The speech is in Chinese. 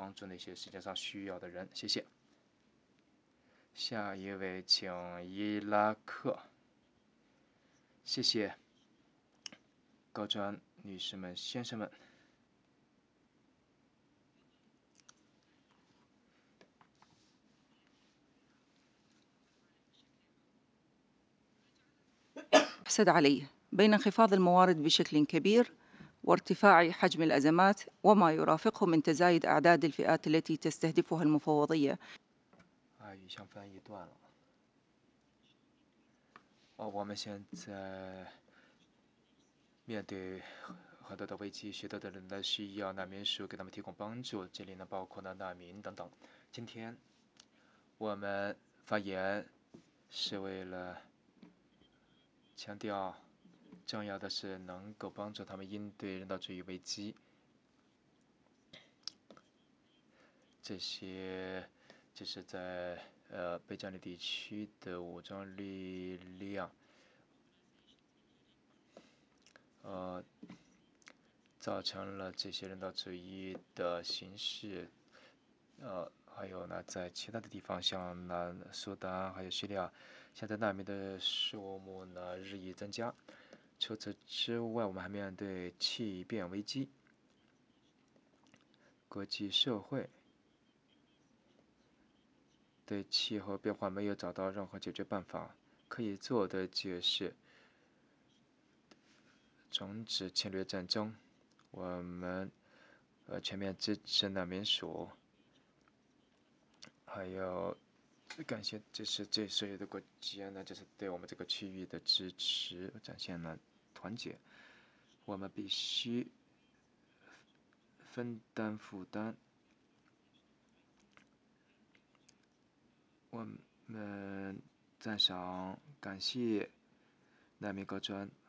帮助那些世界上需要的人。谢谢。下一位，请伊拉克。谢谢，高专女士们、先生们。 أحسد عليه بين انخفاض الموارد بشكل كبير وارتفاع حجم الأزمات وما يرافقه من تزايد أعداد الفئات التي تستهدفها المفوضية. 语箱翻译断了。我们现在面对很多的危机，许多的人的需要，难民署给他们提供帮助，这里呢包括了难民等等。今天我们发言是为了强调，重要的是能够帮助他们应对人道主义危机。这些就是在被占领地区的武装力量，造成了这些人道主义的形式。还有呢，在其他的地方，像南苏丹还有叙利亚，现在难民的数目呢日益增加。除此之外，我们还面对气变危机，国际社会对气候变化没有找到任何解决办法，可以做的就是终止侵略战争。我们全面支持难民署，还有感谢这所有的国家呢，就是对我们这个区域的支持，展现了团结。我们必须分担负担。我们赞赏、感谢难民高专